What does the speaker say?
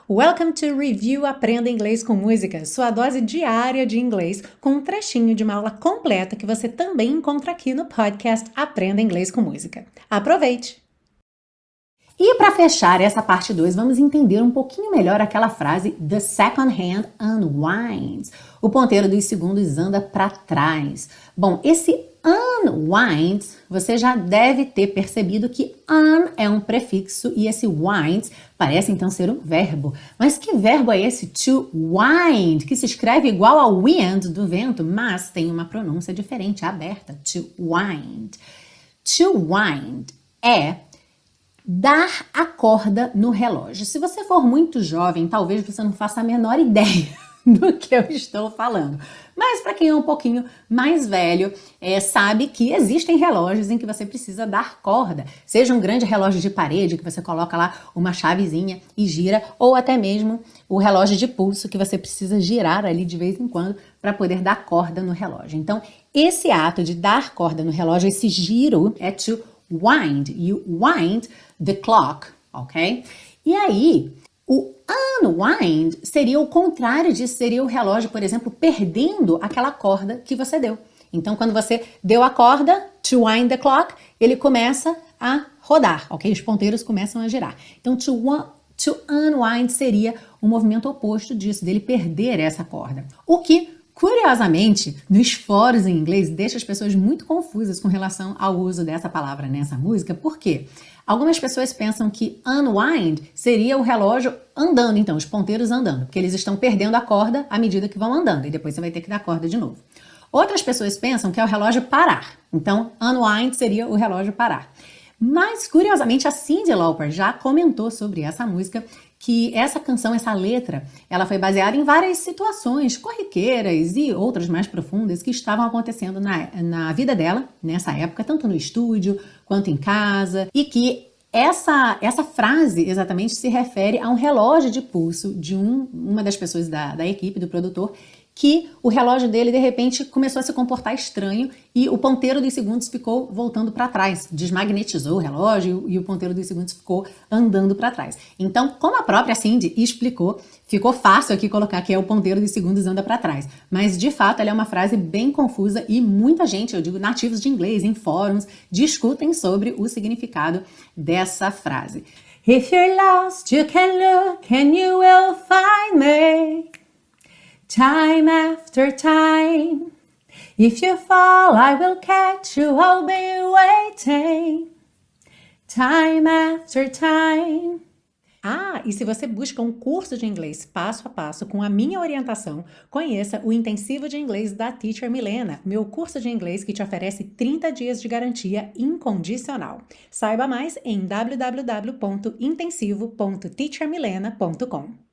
Welcome to Review Aprenda Inglês com Música, sua dose diária de inglês com um trechinho de uma aula completa que você também encontra aqui no podcast Aprenda Inglês com Música. Aproveite! E para fechar essa parte 2, vamos entender um pouquinho melhor aquela frase The second hand unwinds. O ponteiro dos segundos anda para trás. Bom, esse unwinds, você já deve ter percebido que un é um prefixo e esse winds parece então ser um verbo. Mas que verbo é esse to wind, que se escreve igual ao wind do vento, mas tem uma pronúncia diferente, aberta, to wind. To wind é dar a corda no relógio. Se você for muito jovem, talvez você não faça a menor ideia do que eu estou falando. Mas para quem é um pouquinho mais velho, sabe que existem relógios em que você precisa dar corda. Seja um grande relógio de parede, que você coloca lá uma chavezinha e gira, ou até mesmo o relógio de pulso, que você precisa girar ali de vez em quando para poder dar corda no relógio. Então, esse ato de dar corda no relógio, esse giro, é to wind. You wind the clock, ok? E aí, o unwind seria o contrário disso, seria o relógio, por exemplo, perdendo aquela corda que você deu. Então, quando você deu a corda, to wind the clock, ele começa a rodar, ok? Os ponteiros começam a girar. Então, to unwind seria o movimento oposto disso, dele perder essa corda. O que, curiosamente, nos fóruns em inglês, deixa as pessoas muito confusas com relação ao uso dessa palavra nessa música. Por quê? Algumas pessoas pensam que unwind seria o relógio andando, então, os ponteiros andando, porque eles estão perdendo a corda à medida que vão andando, e depois você vai ter que dar corda de novo. Outras pessoas pensam que é o relógio parar, então unwind seria o relógio parar. Mas, curiosamente, a Cyndi Lauper já comentou sobre essa música, que essa canção, essa letra, ela foi baseada em várias situações corriqueiras e outras mais profundas que estavam acontecendo na vida dela, nessa época, tanto no estúdio quanto em casa, e que essa frase exatamente se refere a um relógio de pulso de uma das pessoas da equipe, do produtor, que o relógio dele, de repente, começou a se comportar estranho e o ponteiro dos segundos ficou voltando para trás. Desmagnetizou o relógio e o ponteiro dos segundos ficou andando para trás. Então, como a própria Cyndi explicou, ficou fácil aqui colocar que é o ponteiro dos segundos anda para trás. Mas, de fato, ela é uma frase bem confusa e muita gente, eu digo nativos de inglês, em fóruns, discutem sobre o significado dessa frase. If you're lost, you can look and you will find me. Time after time, if you fall, I will catch you, I'll be waiting. Time after time. Ah, e se você busca um curso de inglês passo a passo com a minha orientação, conheça o Intensivo de Inglês da Teacher Milena, meu curso de inglês que te oferece 30 dias de garantia incondicional. Saiba mais em www.intensivo.teachermilena.com.